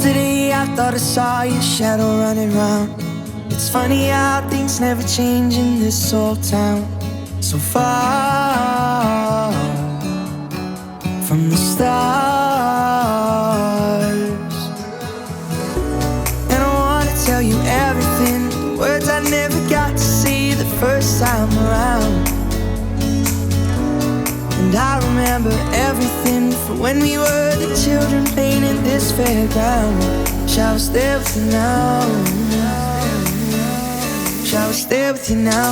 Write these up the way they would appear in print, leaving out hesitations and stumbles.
Yesterday I thought I saw your shadow running round. It's funny how things never change in this old town. So far from the stars. And I wanna tell you everything, the words I never got to say the first time around. And I remember everything from when we were the children playing in this fairground. Shall I stay with you now? Shall I stay with you now?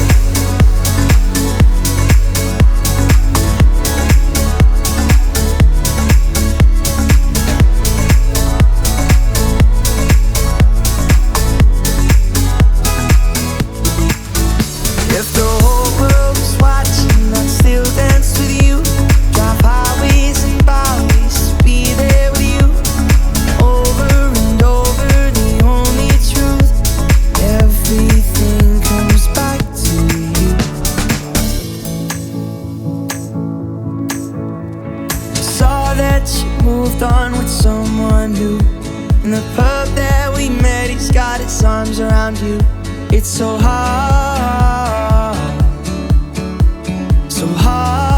If the whole world was watching, I'd still dance with you. Drive highways and byways to be there with you. Over and over, the only truth. Everything comes back to you. Saw that you moved on with someone new. In the pub that we met, he's got his arms around you. It's so hard, so hard.